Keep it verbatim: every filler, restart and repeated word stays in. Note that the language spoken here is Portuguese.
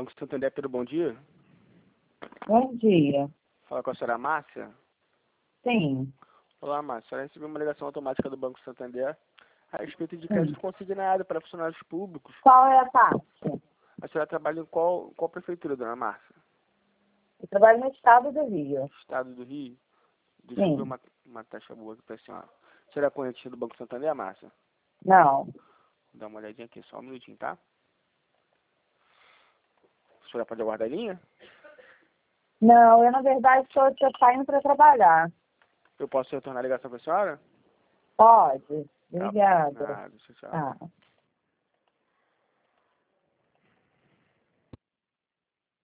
Banco Santander, Pedro, bom dia. Bom dia. Fala com a senhora Márcia. Sim. Olá, Márcia. A senhora recebeu uma ligação automática do Banco Santander a respeito de crédito consignado para funcionários públicos. Qual é a parte? A senhora trabalha em qual, qual prefeitura, dona Márcia? Eu trabalho no estado do Rio. Estado do Rio? Deixa Sim. eu ver uma, uma taxa boa aqui para a senhora. A senhora é corrente do Banco Santander, Márcia? Não. Vou dar uma olhadinha aqui, só um minutinho, tá? A senhora pode aguardar a linha? Não, eu na verdade estou saindo para trabalhar. Eu posso retornar a ligação para a senhora? Pode. Tá. Obrigada. Nada, tchau, tchau. Tá.